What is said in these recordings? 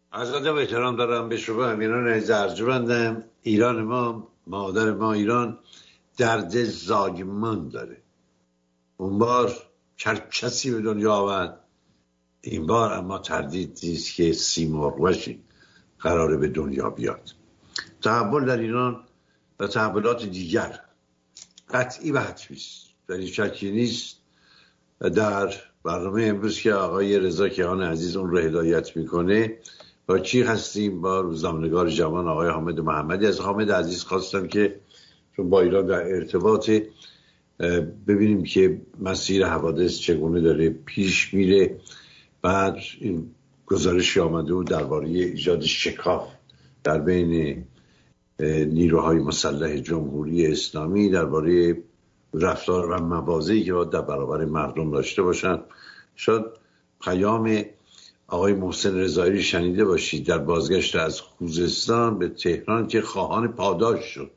ازاده و احترام دارم به شما امیران عزیز ارجمندم. ایران ما، مادر ما ایران، درد زایمان داره. اون بار کسی به دنیا آمد، این بار اما تردید نیست که سیمرغ وشی قراره به دنیا بیاد. تحول در ایران و تحولات دیگر قطعی و حتمی است، در این شکی نیست. در برنامه امروز که آقای رضا کیهان عزیز اون رو هدایت میکنه، با چی هستیم؟ با روزنامه‌نگار جوان آقای حامد محمدی. از حامد عزیز خواستم که چون با ایران در ارتباط، ببینیم که مسیر حوادث چگونه داره پیش میره. بعد این گزارشی آمده و درباره ایجاد شکاف در بین نیروهای مسلح جمهوری اسلامی درباره رفتار و مواضعی که باید در برابر مردم داشته باشند. شاید پیام آقای محسن رضایی شنیده باشید در بازگشت از خوزستان به تهران که خواهان پاداش شد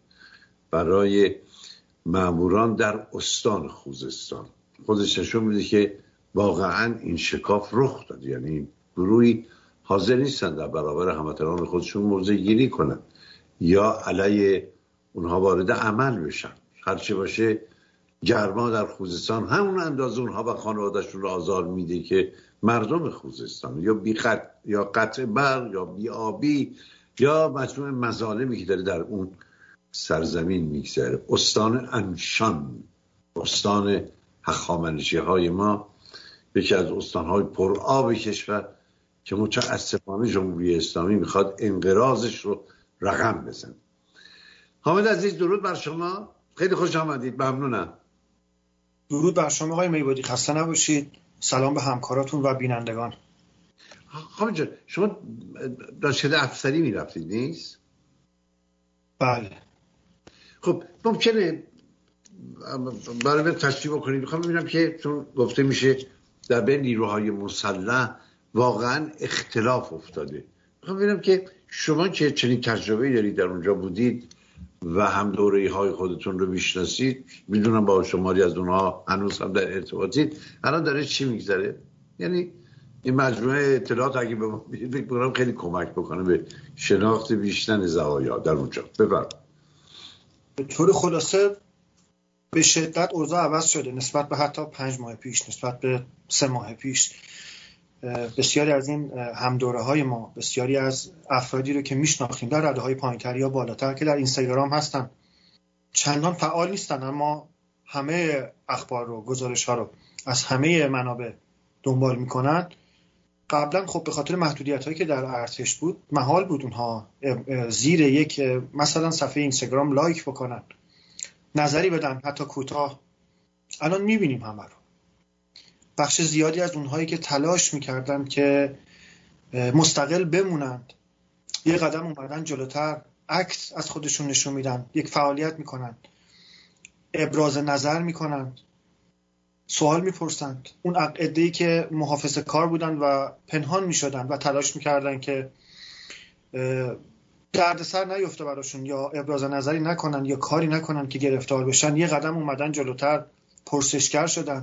برای ماموران در استان خوزستان. خودش نشون میده که واقعا این شکاف رخ داد، یعنی گروهی حاضر نیستن در برابر هموطنان خودشون موضع گیری کنن یا علیه اونها وارد عمل بشن. هرچی باشه گرما در خوزستان همون اندازه اونها و خانواده‌شون رو آزار میده که مردم خوزستان یا یا قطع برق یا بی آبی یا مجموع مظالمی که داره در اون سرزمین میگذره. استان انشان، استان هخامنشی های ما، یکی از استانهای پر آب کشور که متاسفانه جمهوری اسلامی میخواد انقراضش رو رقم بزنه. حامد عزیز درود بر شما، خیلی خوش آمدید. ممنونم. درود بر شما آقای میبادی، خسته نباشید. سلام به همکاراتون و بینندگان. حامد جان، شما دانشکده افسری میرفتید نیست؟ بله. خب ممکنه برای من تشریح بکنید؟ میخوام ببینم که چون گفته میشه در بین نیروهای مسلح واقعا اختلاف افتاده، میخوام ببینم که شما که چنین تجربه‌ای دارید، در اونجا بودید و هم دوره‌های خودتون رو میشناسید، میدونم با شماری از اونها هنوز هم در ارتباطید، الان داره چی میگذره؟ یعنی این مجموعه اطلاعات اگه به ما بدید فکر می‌کنم خیلی کمک بکنه به شناخت بیشتر زوایا در اونجا. بفرمایید. به طور خلاصه به شدت اوضاع عوض شده نسبت به حتی 5 ماه پیش، نسبت به 3 ماه پیش. بسیاری از این همدوره‌های ما، بسیاری از افرادی رو که میشناختیم در رده‌های پایین‌تر یا بالاتر که در اینستاگرام هستن، چندان فعال نیستن، اما همه اخبار رو، گزارش‌ها رو از همه منابع دنبال میکنن. قبلا خب به خاطر محدودیت‌هایی که در ارتش بود، محال بود اونها زیر یک مثلا صفحه اینستاگرام لایک بکنن، نظری بدن، حتی کوتاه. الان میبینیم همه رو. بخش زیادی از اونهایی که تلاش میکردن که مستقل بمونند، یه قدم اومدن جلوتر، عکس از خودشون نشون میدن، یک فعالیت میکنن، ابراز نظر میکنن، سوال میپرسند. اون عده‌ای که محافظه کار بودن و پنهان میشدن و تلاش میکردن که دردسر نیفته براشون یا ابراز نظری نکنن یا کاری نکنن که گرفتار بشن، یه قدم اومدن جلوتر، پرسشگر شدن.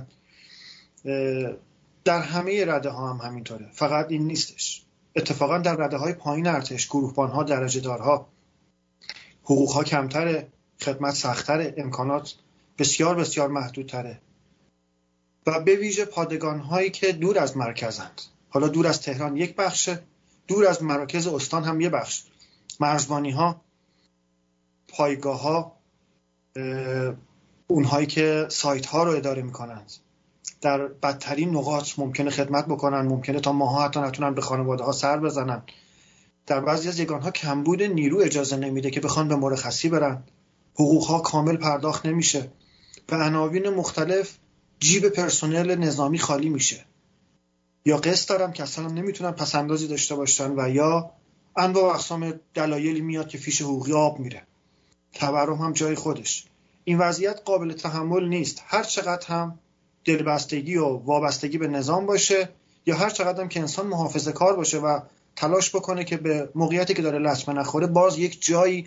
در همه رده ها هم همینطوره، فقط این نیستش. اتفاقا در رده های پایین ارتش، گروهبان ها، درجه دارها، حقوق ها کمتره، خدمت سختره، امکانات بسیار بسیار محدودتره و به ویژه پادگان هایی که دور از مرکزند، حالا دور از تهران یک بخشه، دور از مراکز استان هم یک بخش، مرزبانی ها، پایگاه ها، اونهایی که سایت ها رو اداره میکنند، در بدترین نقاط ممکنه خدمت بکنن، ممکنه تا ماها حتی نتونن به خانواده ها سر بزنن. در بعضی از یگان ها کمبود نیرو اجازه نمیده که بخوان به مرخصی برن، حقوق ها کامل پرداخت نمیشه، به عناوین مختلف جیب پرسنل نظامی خالی میشه، یا قسط دارن که اصلا نمیتونن پسندازی داشته باشن و یا انواع و اقسام دلایلی میاد که فیش حقوقی آب میره. تورم هم جای خودش. این وضعیت قابل تحمل نیست، هر چقدر هم دلبستگی و وابستگی به نظام باشه یا هر چقدر هم که انسان محافظه کار باشه و تلاش بکنه که به موقعیتی که داره لطمه نخوره، باز یک جایی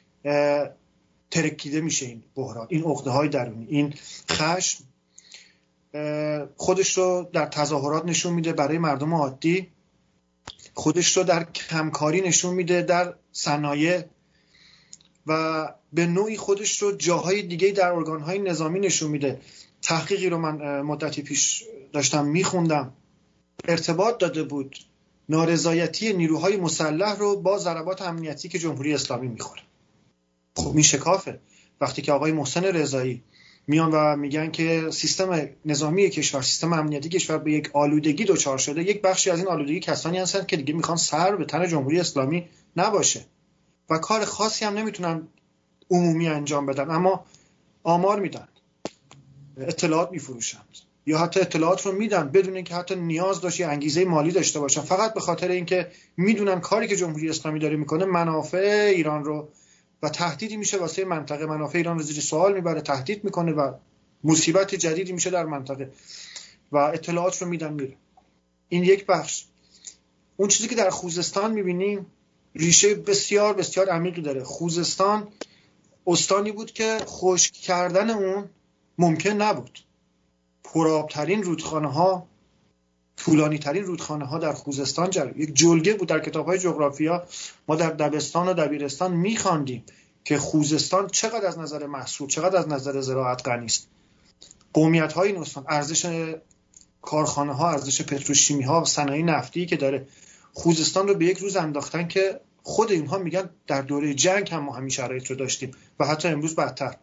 ترکیده میشه این بحران، این عقده‌های درونی، این خشم خودش رو در تظاهرات نشون میده برای مردم عادی. خودش رو در کمکاری نشون میده، در صنایع، و به نوعی خودش رو جاهای دیگه در ارگانهای نظامی نشون میده. تحقیقی رو من مدتی پیش داشتم میخوندم، ارتباط داده بود نارضایتی نیروهای مسلح رو با ضربات امنیتی که جمهوری اسلامی میخوره. خب این شکافه. وقتی که آقای محسن رضایی میان و میگن که سیستم نظامی کشور، سیستم امنیتی کشور به یک آلودگی دچار شده، یک بخشی از این آلودگی کسانی هستند که دیگه میخوان سر به تن جمهوری اسلامی نباشه و کار خاصی هم نمیتونن عمومی انجام بدن، اما آمار میدن، اطلاعات میفروشند یا حتی اطلاعات رو میدن بدون اینکه حتی نیاز داشته انگیزه مالی داشته باشن، فقط به خاطر اینکه میدونن کاری که جمهوری اسلامی داره میکنه منافع ایران رو و تهدیدی میشه واسه منطقه، منافع ایران رو زیر سوال میبره، تهدید میکنه و مصیبت جدیدی میشه در منطقه و اطلاعات رو میدن میره. این یک بخش. اون چیزی که در خوزستان میبینیم ریشه بسیار بسیار عمیقی داره. خوزستان استانی بود که خشک کردن اون ممکن نبود. پرآبترین رودخانه ها، طولانی ترین رودخانه ها در خوزستان یک جلگه بود. در کتاب های جغرافیا ما در دبستان و دبیرستان میخواندیم که خوزستان چقدر از نظر محصول، چقدر از نظر زراعت غنی است. قومیت های این استان، ارزش کارخانه ها، ارزش پتروشیمی ها و صنایع نفتی که داره، خوزستان رو به یک روز انداختن که خود اینها میگن در دوره جنگ هم ما همین شرایط رو داشتیم و حتی امروز بدتر.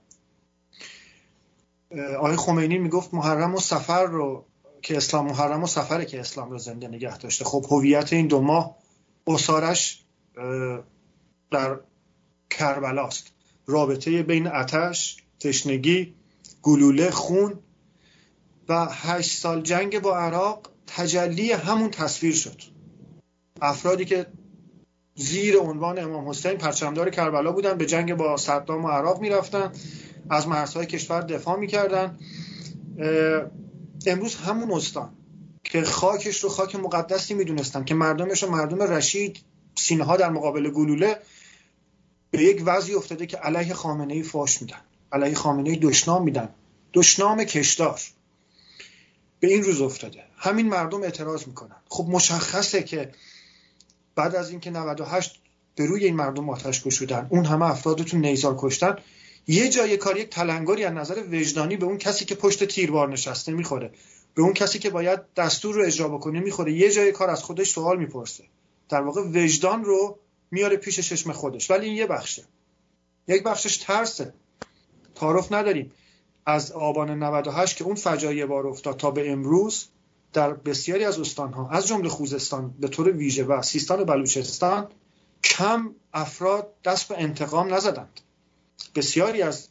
آقای خمینی میگفت محرم و سفر رو که اسلام، محرم و سفره که اسلام رو زنده نگه داشته. خب هویت این 2 ماه اسارش در کربلاست. رابطه بین آتش، تشنگی، گلوله، خون و 8 سال جنگ با عراق تجلی همون تصویر شد. افرادی که زیر عنوان امام حسین پرچمدار کربلا بودن به جنگ با صدام و عراق میرفتن، از مرزهای کشور دفاع میکردن. امروز همون استان که خاکش رو خاک مقدسی میدونستن، که مردمش رو مردم رشید، سینه ها در مقابل گلوله، به یک وضعی افتاده که علیه خامنه‌ای فاش میدن، علیه خامنه‌ای دشنام میدن، دشنام کشدار. به این روز افتاده. همین مردم اعتراض میکنن. خب مشخصه که بعد از اینکه 98 به روی این مردم آتش گشودن، اون همه افرادتون نیزار کشتن، یه جای کار یک تلنگری از نظر وجدانی به اون کسی که پشت تیربار نشسته میخوره، به اون کسی که باید دستور رو اجرا بکنه میخوره. یه جای کار از خودش سوال میپرسه، در واقع وجدان رو میاره پیش چشم خودش. ولی این یه بخشه. یک بخشش ترسه. تعارف نداریم از آبان 98 که اون فجایع بار افتاد تا به امروز در بسیاری از استان‌ها از جمله خوزستان به طور ویژه و سیستان و بلوچستان کم افراد دست به انتقام نزدند. بسیاری از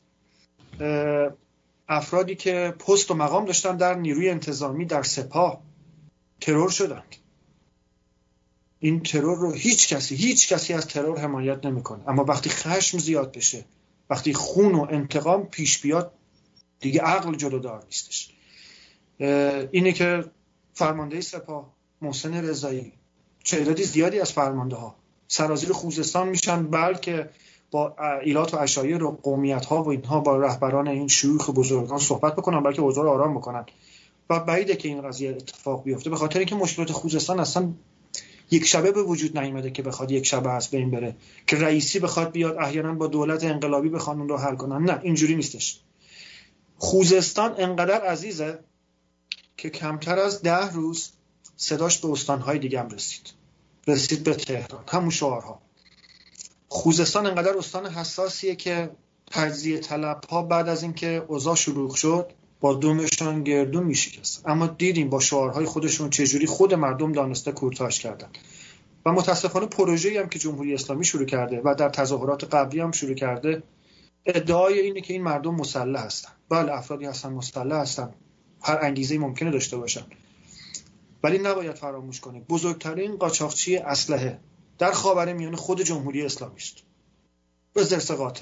افرادی که پست و مقام داشتن در نیروی انتظامی، در سپاه، ترور شدند. این ترور رو هیچ کسی از ترور حمایت نمیکنه. اما وقتی خشم زیاد بشه، وقتی خون و انتقام پیش بیاد، دیگه عقل جلودار نیستش. اینه که فرمانده سپاه محسن رضایی، تعدادی زیادی از فرمانده ها سرازیر خوزستان میشن، بلکه با ایلات و عشایر و قومیت ها و اینها با رهبران این شیوخ بزرگان صحبت بکنن، بلکه اوضاع رو آرام بکنن. و بعیده که این قضیه اتفاق بیفته، به خاطر اینکه مشکلات خوزستان اصلا یک شبه به وجود نیامده که بخواد یک شبه از بین بره، که رئیسی بخواد بیاد احیانا با دولت انقلابی بخوان اون رو حل کنن. نه، اینجوری نیستش. خوزستان انقدر عزیزه که کمتر از 10 روز صداش به استانهای دیگه هم رسید به تهران، همون شعارها. خوزستان انقدر استان حساسیه که تجزیه طلب‌ها بعد از اینکه اوضاع شلوغ شد با دومشان گردون میشکست. اما دیدیم با شعارهای خودشون چجوری خود مردم دانسته کورتاژ کردن. و متاسفانه پروژه‌ای هم که جمهوری اسلامی شروع کرده و در تظاهرات قبلی هم شروع کرده، ادعای اینه که این مردم مسلح هستن. بله، افرادی هستن مسلح هستن، هر انگیزه‌ای ممکنه داشته باشن، ولی نباید فراموش کنیم بزرگترین قاچاقچی اسلحه در خاورمیانه خود جمهوری اسلامی است. به زرسقاطه.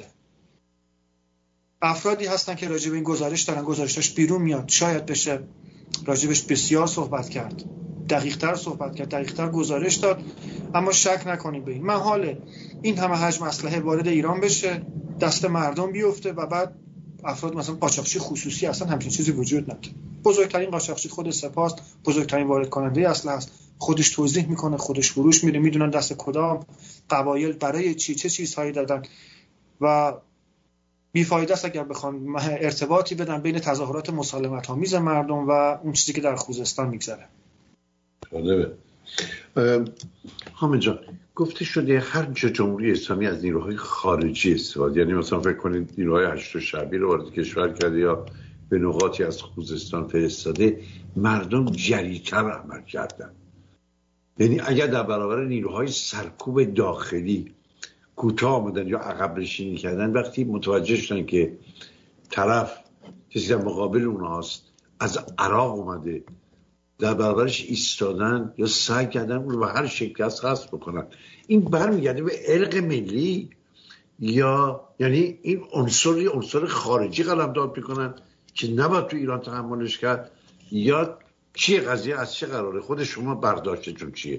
افرادی هستن که راجع به این گزارش دارن، گزارشش بیرون میاد، شاید بشه راجبش بسیار صحبت کرد، دقیق‌تر صحبت کرد، دقیق‌تر گزارش داد. اما شک نکنید به این محاله این همه حجم اسلحه وارد ایران بشه، دست مردم بیفته و بعد افراد مثلا قاچاقچی خصوصی، اصلا همچین چیزی وجود نداره. بزرگترین قاچاقچی خود سپاه است، بزرگترین وارد کننده اسلحه است خودش توضیح میکنه، خودش فروش میره، میدونن دست کدام قبایل برای چی چه چیزهایی دادن و بیفایده است اگر بخوان ارتباطی بدن بین تظاهرات مسالمت آمیز مردم و اون چیزی که در خوزستان میگذره. حامد جان، گفته شده هر جا جمهوری اسلامی از نیروهای خارجی استفاده، یعنی مثلا فکر کنید نیروهای هشت شعبی رو وارد کشور کرده یا به نقاطی از خوزستان فرستاده، مردم جری‌تر عمل کردن. یعنی اگر در برابر نیروهای سرکوب داخلی کوتاه آمدن یا عقب نشینی کردن، وقتی متوجه شدن که طرف کسی در مقابل اونهاست از عراق اومده، در برابرش ایستادن یا سعی کردن اون رو به هر شکل از حذف بکنن. این برمیگرده به ارق ملی یا یعنی این عنصر خارجی قلمداد میکنن که نباید تو ایران تحملش کرد، یا چیه قضیه؟ از چه قراره؟ خود شما برداشتتون چیه؟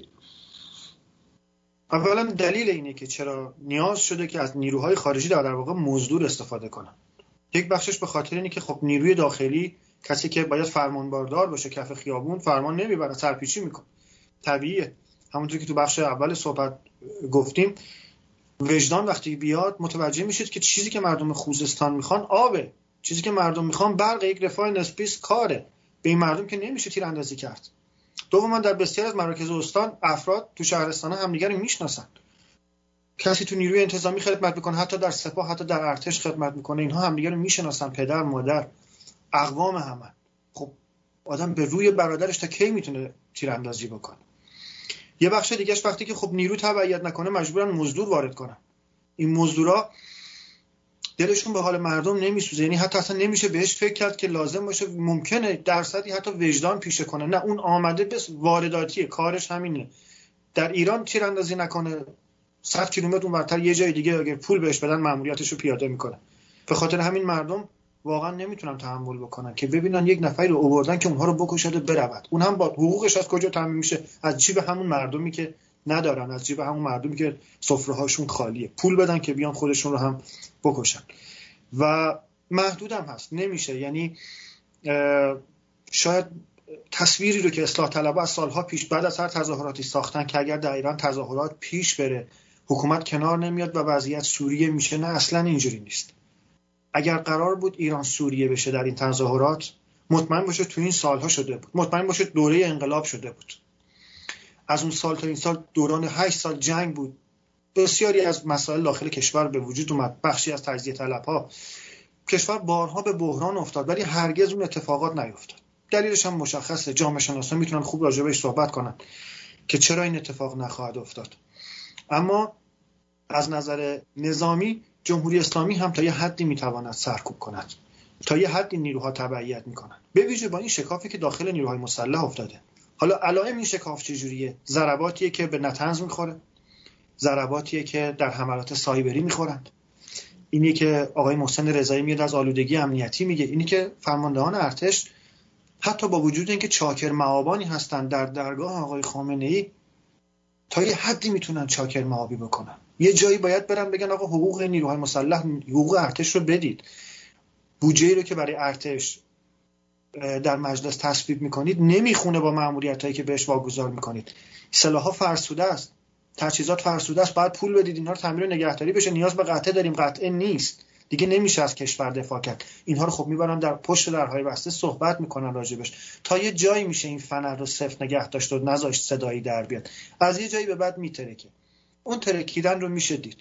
اولا دلیل اینه که چرا نیاز شده که از نیروهای خارجی در واقع مزدور استفاده کنن. یک بخشش به خاطر اینه که خب نیروی داخلی، کسی که باید فرمانبردار باشه کف خیابون، فرمان نمیبره، سرپیچی میکنه. طبیعیه. همونطور که تو بخش اول صحبت گفتیم، وجدان وقتی بیاد متوجه میشید که چیزی که مردم خوزستان میخوان آبه، چیزی که مردم میخوان برق، یک رفاه نسبی کاره. به این مردم که نمیشه تیراندازی کرد. دوما در بسیار از مراکز استان افراد تو شهرستان همدیگه رو میشناسن. کسی تو نیروی انتظامی خدمت میکنه، حتی در سپاه، حتی در ارتش خدمت میکنه، اینها همدیگه رو میشناسن، پدر مادر اقوام همه. خب آدم به روی برادرش تا کی میتونه تیراندازی بکنه؟ یه بخش دیگهش وقتی که خب نیرو تبعیت نکنه مجبورن مزدور وارد کنن. این مزدورا دلشون به حال مردم نمیسوزه، یعنی حتی اصلا نمیشه بهش فکر کرد که لازم باشه، ممکنه درصدی حتی وجدان پیشه کنه. نه، اون آمده بس وارداتیه، کارش همینه. در ایران تیراندازی نکنه، 100 کیلومتر اونورتر یه جای دیگه اگه پول بهش بدن ماموریتش رو پیاده میکنه. به خاطر همین مردم واقعا نمیتونن تحمل بکنن که ببینن یک نفری رو آوردن که اونها رو بکشد و برود. اون هم با حقوقش از کجا تامین میشه؟ از جیب همون مردمی که ندارن، از جیب همون مردمی که سفره‌هاشون خالیه، پول بدن که بیان خودشون رو هم بکشن. و محدود هم هست، نمیشه. یعنی شاید تصویری رو که اصلاح طلبها از سالها پیش بعد از هر تظاهراتی ساختن که اگر در ایران تظاهرات پیش بره حکومت کنار نمیاد و وضعیت سوریه میشه، نه، اصلا اینجوری نیست. اگر قرار بود ایران سوریه بشه در این تظاهرات، مطمئن باشه تو این سالها شده بود، مطمئن باشه دوره انقلاب شده بود. از اون سال تا این سال دوران 8 سال جنگ بود، بسیاری از مسائل داخل کشور به وجود اومد، بخشی از تجزیه طلبها، کشور بارها به بحران افتاد، ولی هرگز اون اتفاقات نیفتاد. دلیلش هم مشخصه، جامعه شناسا میتونن خوب راجع بهش صحبت کنن که چرا این اتفاق نخواهد افتاد. اما از نظر نظامی جمهوری اسلامی هم تا یه حدی میتواند سرکوب کند، تا یه حدی نیروها تبعیت میکنن، به ویژه با این شکافی که داخل نیروهای مسلح افتاده. حالا علائم این شکاف چجوریه؟ ضرباتیه که به نطنز میخوره، ضرباتیه که در حملات سایبری میخورند، اینی که آقای محسن رضایی میاد از آلودگی امنیتی میگه، اینی که فرماندهان ارتش حتی با وجود اینکه چاکر مآبانی هستن در درگاه آقای خامنه‌ای، تا یه حدی میتونن چاکر مآبی بکنن. یه جایی باید برن بگن آقا حقوق نیروهای مسلح، حقوق ارتش رو بدید. بودجه‌ای رو که برای ارتش در مجلس تصویب میکنید نمیخونه با ماموریتایی که بهش واگذار میکنید. سلاح‌ها فرسوده است، تجهیزات فرسوده است، باید پول بدید اینها رو تعمیر و نگهداری بشه. نیاز به قطعه داریم، قطعه نیست دیگه، نمیشه از کشور دفاع کرد. اینها رو خب میبرن در پشت درهای بسته صحبت میکنن راجبش، تا یه جایی میشه این فنر رو صفر نگه داشت و نذاشت صدایی در بیاد. از یه جایی به بعد میترکه، اون ترکیدن رو میشه دید.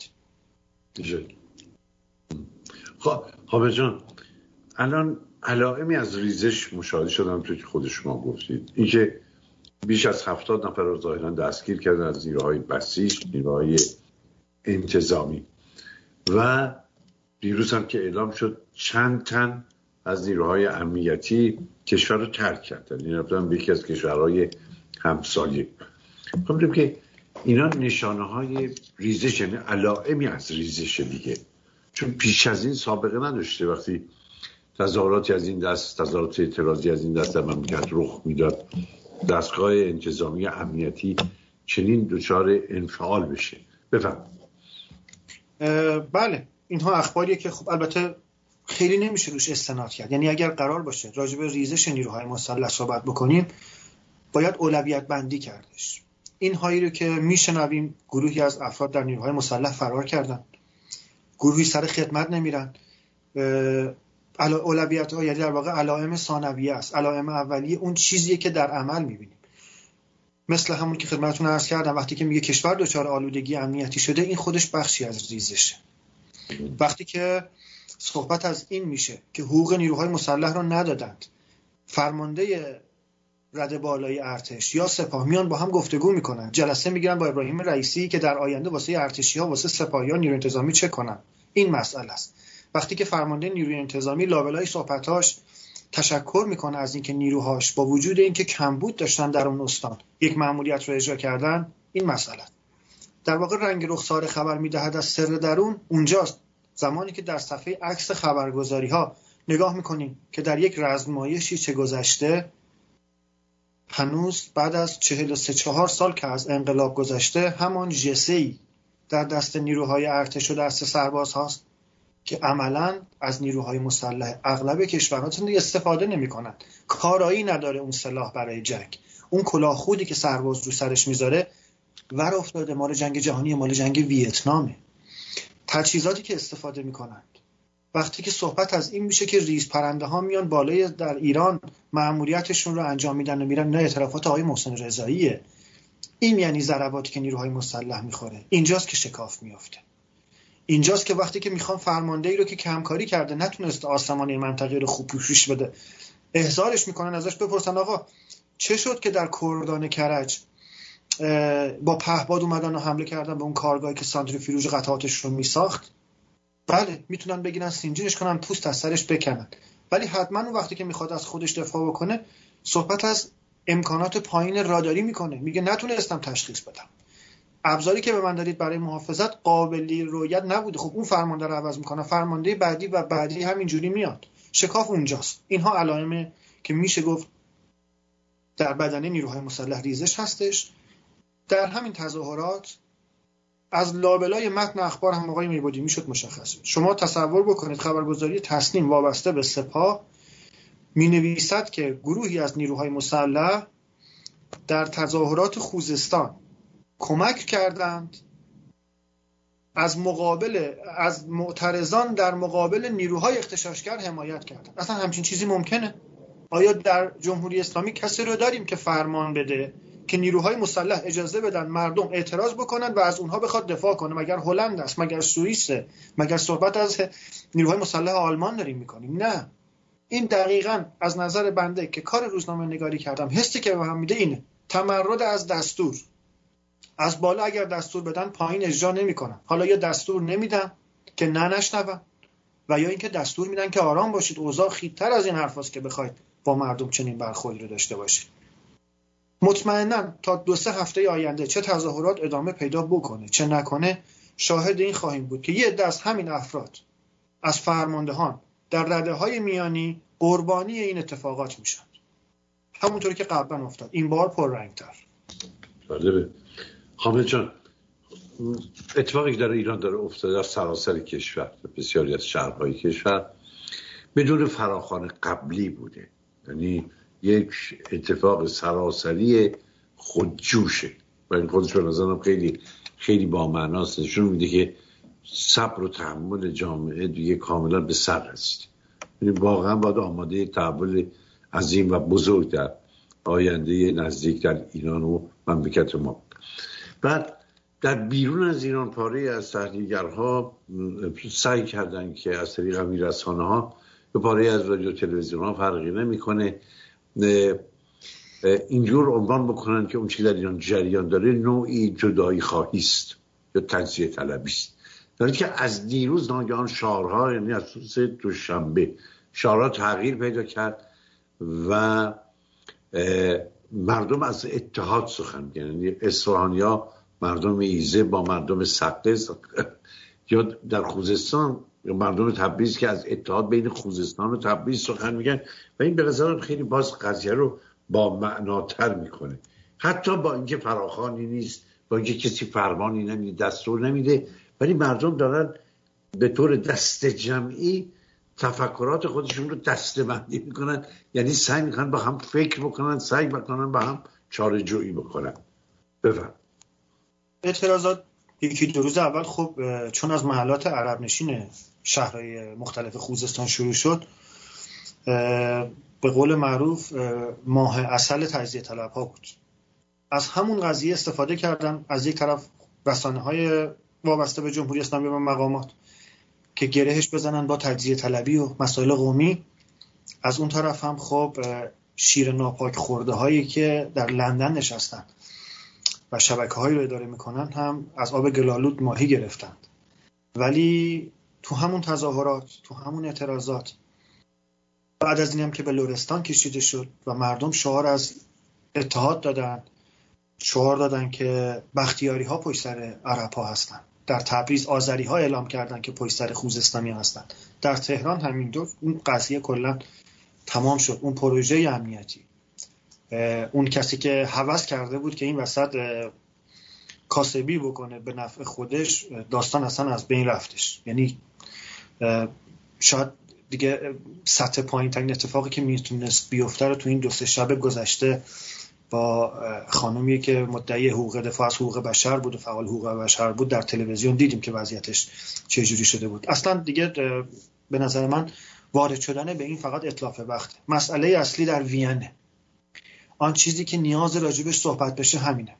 خب حامد جان، الان علائمی از ریزش مشاهده شدم توی که خود شما گفتید، این که بیش از 70 نفر رو ظاهرا دستگیر کردن از نیروهای بسیج، نیروهای انتظامی، و دیروز هم که اعلام شد چند تن از نیروهای امنیتی کشور رو ترک کردن، این رفتن به یکی از کشورهای همسایه. می‌گم که اینا نشانه های ریزش، یعنی علائمی از ریزش دیگه، چون پیش از این سابقه نداشته وقتی تظاهراتی از این دست، تظاهرات اعتراضی از این دست در مملکت رخ میداد دستگاه انتظامی امنیتی چنین دچار انفعال بشه. بفهم. بله، اینها اخباریه که خب البته خیلی نمیشه روش استناد کرد. یعنی اگر قرار باشه راجع به ریزش نیروهای مسلح صحبت بکنیم، باید اولویت بندی کردش. این هایی رو که میشنویم گروهی از افراد در نیروهای مسلح فرار کردن، گروهی سر خدمت نمیرن، اولویت ها یعنی در واقع علائم ثانویه است. علائم اولیه اون چیزیه که در عمل میبینیم، مثل همون که خدمتتون عرض کردم وقتی که میگه کشور دچار آلودگی امنیتی شده، این خودش بخشی از ریزشه. وقتی که صحبت از این میشه که حقوق نیروهای مسلح رو ندادند، فرمانده رده بالای ارتش یا سپاه میان با هم گفتگو میکنن، جلسه میگیرن با ابراهیم رئیسی که در آینده واسه ارتشی ها واسه سپاهی ها نیروی انتظامی چه کنن. این مسئله است. وقتی که فرمانده نیروی انتظامی لابلای صحبتاش تشکر میکنه از اینکه نیروهاش با وجود اینکه کمبود داشتن در اون استان یک مأموریت رو اجرا کردن، این مسئله در واقع رنگ رخسار خبر میدهد از سر درون اونجاست. زمانی که در صفحه عکس خبرگزاری ها نگاه میکنیم که در یک رزمایشی چه گذشته، هنوز بعد از 43-4 سال که از انقلاب گذشته همان جسه‌ای در دست نیروهای ارتش و دست سرباز هاست که عملاً از نیروهای مسلح اغلب کشورها استفاده نمی‌کنند. کارایی نداره اون سلاح برای جنگ. اون کلاه خودی که سرباز رو سرش میذاره ور افتاده، مال جنگ جهانی، مال جنگ ویتنامه. تجهیزاتی که استفاده می‌کنند، وقتی که صحبت از این میشه که ریز پرنده ها میان بالای در ایران مأموریتشون رو انجام میدن و میرن، نه اعترافات آقای محسن رضاییه. این یعنی ضرباتی که نیروهای مسلح میخوره. اینجاست که شکاف میافته. اینجاست که وقتی که میخوان فرماندهی رو که کمکاری کرده نتونسته آسمانی منطقه رو خوب پوشش بده، احضارش میکنن، ازش بپرسن آقا چه شد که در کردان کرج با پهپاد اومدن و حمله کردن به اون کارگاهی که سانتریفیوژ قطعاتش رو میساخت؟ بله میتونن بگیرن سینجیرش کنن، پوست از سرش بکنن، ولی حتما اون وقتی که میخواد از خودش دفاع بکنه صحبت از امکانات پایین راداری میکنه. میگه نتونستم تشخیص بدم، ابزاری که به من دادید برای محافظت قابل رؤیت نبوده. خب اون فرمانده رو عوض میکنه، فرمانده بعدی و بعدی همینجوری میاد. شکاف اونجاست. اینها علائمی که میشه گفت در بدنه نیروهای مسلح ریزش هستش. در همین تظاهرات از لابلای متن اخبار هم آقای میبودی میشد مشخص. شما تصور بکنید خبرگزاری تصنیم وابسته به سپاه می نویسد که گروهی از نیروهای مسلح در تظاهرات خوزستان کمک کردند از معترضان در مقابل نیروهای اغتشاشگر حمایت کردند. اصلا همچین چیزی ممکنه؟ آیا در جمهوری اسلامی کسی رو داریم که فرمان بده که نیروهای مسلح اجازه بدن مردم اعتراض بکنن و از اونها بخواد دفاع کنه؟ مگر هلند است؟ مگر سوئیسه؟ مگر صحبت از نیروهای مسلح آلمان داریم میکنیم؟ نه. این دقیقاً از نظر بنده که کار روزنامه نگاری کردم حسی که به هم میده اینه: تمرد از دستور. از بالا اگر دستور بدن پایین اجرا نمیکنن. حالا یا دستور نمیدن که نشنون و یا اینکه دستور میدن که آرام باشید، اوضاع خیت‌تر از این حرفاست که بخواید با مردم چنین برخوردی رو داشته باشید. مطمئناً تا 2-3 هفته آینده چه تظاهرات ادامه پیدا بکنه چه نکنه، شاهد این خواهیم بود که یه عده از همین افراد از فرماندهان در رده‌های میانی قربانی این اتفاقات میشن، همونطوری که قبلا افتاد، این بار پررنگ‌تر. جالبه. حامد جان، اتفاقی که در ایران داره افتاده در سراسر کشور، بسیاری از شهرهای کشور بدون فراخوان قبلی بوده، یعنی یک اتفاق سراسری خودجوشه و این خودش به نظرم خیلی خیلی با معناست. نشون میده که صبر و تحمل جامعه دیگه کاملا به سر رسید. یعنی واقعا باید آماده تحول عظیم و بزرگ در آینده نزدیک در ایران و مملکت ما. بعد در بیرون از ایران پاره از تحلیلگرها سعی کردن که از طریق همین رسانه‌ها به پاره از رادیو تلویزیون‌ها فرقی نمی‌کنه اینجور عنوان بکنن که اون چیزی در ایران جریان داره نوعی جدایی خواهی است یا تجزیه طلبی است. در حالی که از دیروز ناگهان شعارها، یعنی از روز دوشنبه شعارها تغییر پیدا کرد و مردم از اتحاد سخن میگن. یعنی اصفهانیا مردم ایزه با مردم سقه یا در خوزستان یا مردم تبریز که از اتحاد بین خوزستان و تبریز سخن میگن و این به نظرم خیلی باز قضیه رو با معناتر میکنه، حتی با اینکه فراخوانی نیست، با اینکه کسی فرمانی نمیده، دستور نمیده، ولی مردم دارن به طور دست جمعی تفکرات خودشون رو دسته‌بندی میکنن، یعنی سعی میکنن با هم فکر بکنن، سعی میکنن با هم چاره جویی بکنن. بفهم. اعتراضات یکی دو روز اول خب چون از محلات عرب نشین شهرهای مختلف خوزستان شروع شد، به قول معروف ماه عسل تجزیه طلب ها بود. از همون قضیه استفاده کردن از یک طرف رسانه‌های وابسته به جمهوری اسلامی و مقامات که گرهش بزنن با تجزیه طلبی و مسائل قومی، از اون طرف هم خب شیر ناپاک خورده هایی که در لندن نشستن و شبکه‌هایی رو اداره میکنن هم از آب گلالود ماهی گرفتند. ولی تو همون تظاهرات، تو همون اعتراضات، بعد از اینم که به لرستان کشیده شد و مردم شعار از اتحاد دادن، شعار دادن که بختیاری ها پشت سر عرب ها هستن، در تبریز آذری ها اعلام کردن که پشت سر خوزستانی هستن، در تهران همینطور، اون قضیه کلا تمام شد. اون پروژه امنیتی، اون کسی که هوس کرده بود که این وسط کاسبی بکنه به نفع خودش، داستان اصلا از بین رفتش. یعنی شاید دیگه سطح پایین ترین اتفاقی که میتونست بیفته رو تو این 2-3 شب گذشته با خانومی که مدعی حقوق دفاع از حقوق بشر بود و فعال حقوق بشر بود در تلویزیون دیدیم که وضعیتش چجوری شده بود. اصلا دیگه به نظر من وارد شدن به این فقط اتلاف وقته. مسئله اصلی در وینه، آن چیزی که نیاز راجبش صحبت بشه همینه.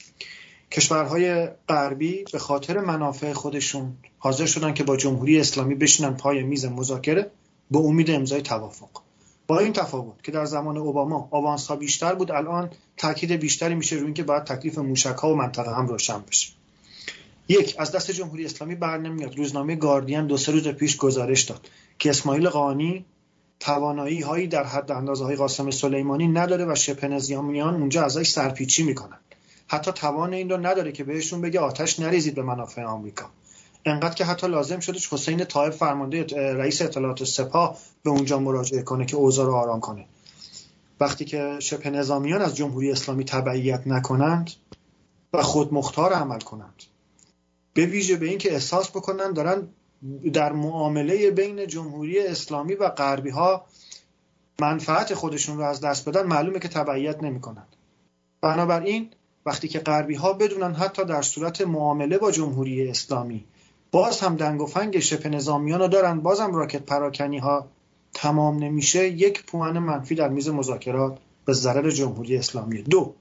کشورهای غربی به خاطر منافع خودشون حاضر شدن که با جمهوری اسلامی بشینن پای میز مذاکره به امید امضای توافق. با این تفاوت که در زمان اوباما آوانس‌ها بیشتر بود، الان تاکید بیشتری میشه روی اینکه باید تکلیف موشک‌ها و منطقه هم روشن بشه. یک، از دست جمهوری اسلامی برنمیاد. روزنامه گاردین 2-3 روز پیش گزارش داد که اسماعیل قانی توانایی هایی در حد اندازه های قاسم سلیمانی نداره و شبه نظامیان اونجا ازش سرپیچی میکنن. حتی توان این رو نداره که بهشون بگه آتش نریزید به منافع آمریکا. انقدر که حتی لازم شدش حسین طایب فرمانده رئیس اطلاعات سپاه به اونجا مراجعه کنه که اوضاع رو آرام کنه. وقتی که شبه نظامیان از جمهوری اسلامی تبعیت نکنند و خود مختار عمل کنند، به ویژه به این که احساس بکنن دارن در معامله بین جمهوری اسلامی و غربی ها منفعت خودشون رو از دست بدن، معلومه که تبعیت نمی‌کنن. بنابراین وقتی که غربی ها بدونن حتی در صورت معامله با جمهوری اسلامی باز هم دنگ و فنگ شبه نظامیان رو دارن، باز هم راکت پراکنی ها تمام نمیشه، یک پوان منفی در میز مذاکرات به ضرر جمهوری اسلامی. 2،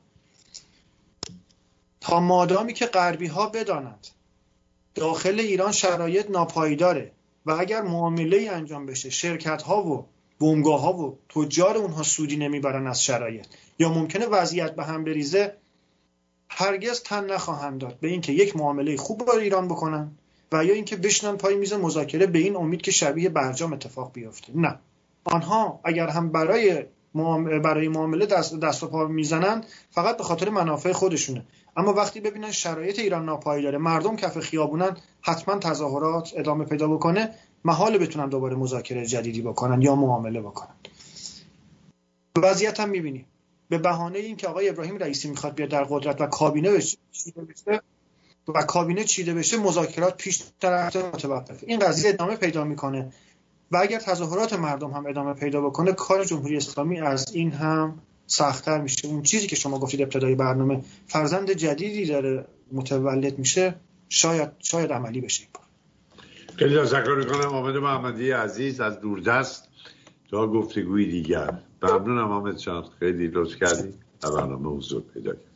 تا مادامی که غربی ها بدانند داخل ایران شرایط ناپایداره و اگر معامله انجام بشه شرکت ها و بومگاه ها و تجار اونها سودی نمیبرن از شرایط، یا ممکنه وضعیت به هم بریزه، هرگز تن نخواهند داد به اینکه یک معامله خوب با ایران بکنن و یا اینکه بشنن پای میز مذاکره به این امید که شبیه برجام اتفاق بیفته. نه، آنها اگر هم برای معامله دست و پا میزنن فقط به خاطر منافع خودشونه، اما وقتی ببینن شرایط ایران ناپایداره، مردم کف خیابونن، حتما تظاهرات ادامه پیدا بکنه، محال بتونن دوباره مذاکره جدیدی بکنن یا معامله بکنن. وضعیت هم میبینیم به بهانه این که آقای ابراهیم رئیسی میخواد بیاد در قدرت و کابینه چیده بشه مذاکرات پیش رفته متوقفه. این قضیه ادامه پیدا میکنه و اگر تظاهرات مردم هم ادامه پیدا بکنه، کار جمهوری اسلامی از این هم سخت‌تر میشه. اون چیزی که شما گفتید ابتدای برنامه، فرزند جدیدی داره متولد میشه، شاید عملی بشه. خیلی تشکر میکنم حامد محمدی عزیز از دوردست. تا گفتگوی دیگر ممنونم حامد جان، خیلی لطف کردی. برنامه حضور پیدا کرد.